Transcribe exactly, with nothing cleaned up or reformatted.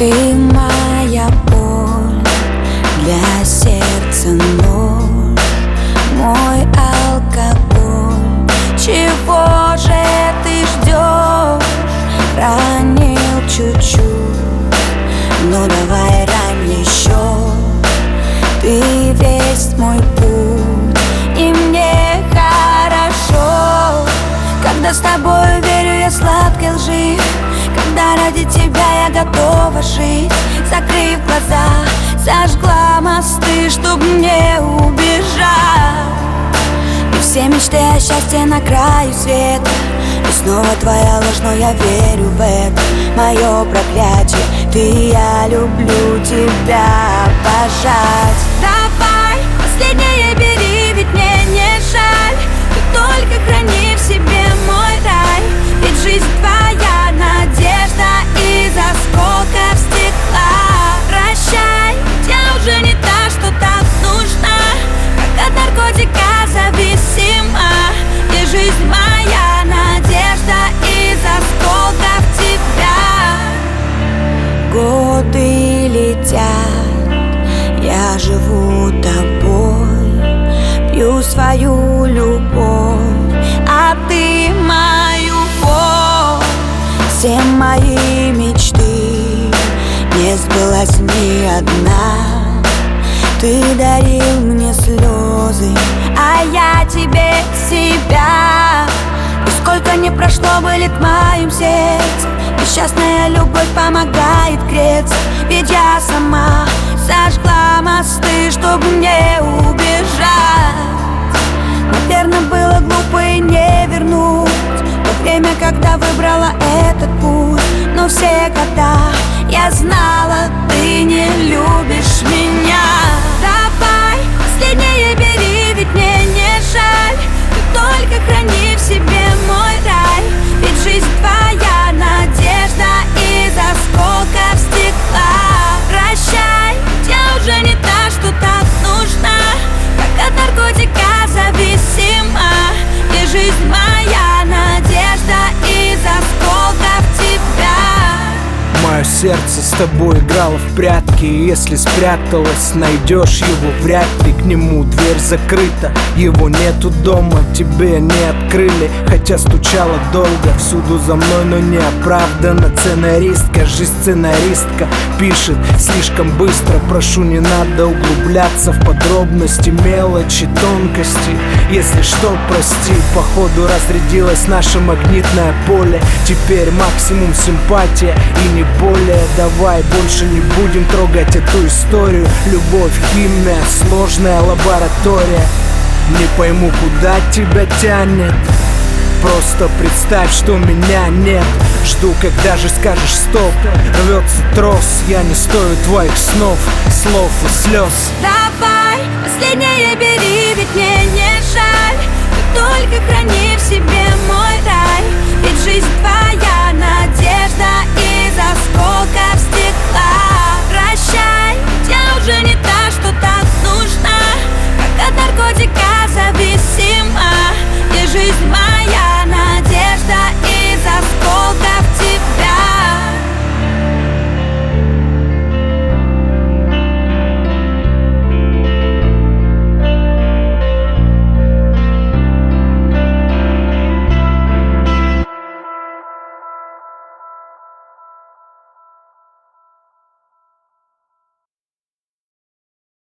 Ты моя боль, для сердца нож, мой алкоголь. Чего же ты ждешь? Ранил чуть-чуть, но давай рань еще. Ты весь мой путь, и мне хорошо, когда с тобой верю я сладкой лжи, когда ради тебя я готова жить. Закрыв глаза, зажгла мосты, чтоб не убежать. И все мечты о счастье на краю света, и снова твоя ложь, но я верю в это. Мое проклятие, ты, я люблю тебя обожать. Давай, последнее бери, ведь мне не жаль. Ты только храни в себе мой рай, ведь жизнь твоя надежда из осколков стекла. Прощай, я уже не та, что так нужна, как от наркотика зависима. И жизнь моя надежда из осколков тебя. Годы летят, я живу тобой, пью свою любовь, а ты мою боль. Все мои мечты, не сбылась ни одна. Ты дарил мне слезы, а я тебе себя. И сколько не прошло, болит в моем сердце, несчастная любовь помогает греться. Ведь я сама сожгла мосты, чтоб не убежать. Наверное, было глупо и не вернуть то время, когда выбрала этот путь. Но все года я знала, ты не любишь меня. Давай, последнее бери, ведь мне не жаль. Ты только храни в себе мой рай, ведь жизнь твоя надежда из осколков стекла. Прощай, я уже не та, что так нужна, как от наркотика зависима. И жизнь моя надежда из осколков тебя. Мое сердце с тобой играло в прятки, и если спряталась, найдешь его вряд ли. К нему дверь закрыта, его нету дома, тебе не открыли. Хотя стучала долго, всюду за мной, но не оправдана. Сценаристка, жизнь сценаристка пишет слишком быстро. Прошу, не надо углубляться в подробности, мелочи, тонкости. Если что, прости, походу разрядилось наше магнитное поле. Теперь максимум симпатия и не более. Давай больше не будем трогать эту историю. Любовь, химия, сложная лаборатория. Не пойму, куда тебя тянет. Просто представь, что меня нет. Жду, когда же скажешь стоп. Рвется трос, я не стою твоих снов, слов и слез. Давай, последнее бери, ведь мне не жаль. Ты только храни в себе мой рай, ведь жизнь твоя